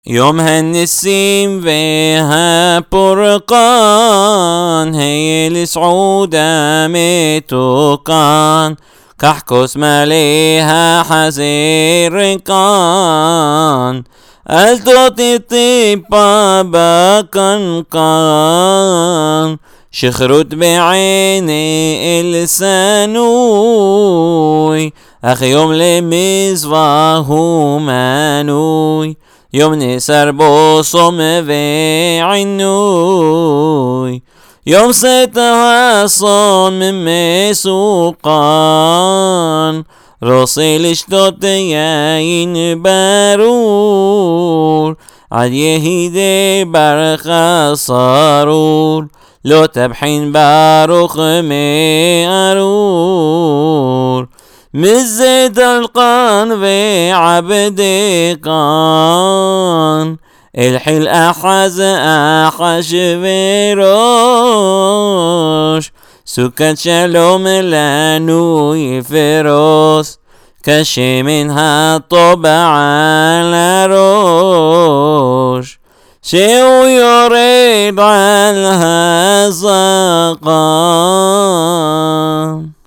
يوم هالنسيم والبرقان هي لسعودة متوقان كحكس ماليها حزير كان ألتوتي طيبا بكن كان شخرت بعيني السنوي أخي يوم لمزواه مانوي يوم نسر بوصم وعنوي يوم ستها صون من مسوقان راسي لشتوت ياين بارور عد يهيدي برخ صارور لو تبحين باروخ مأرور مزيد القان وعبدي كان الحل أحز أحش وروش سكت شلوم لانو يفروس كشي منها طبع على روش شو يريد عنها زقان.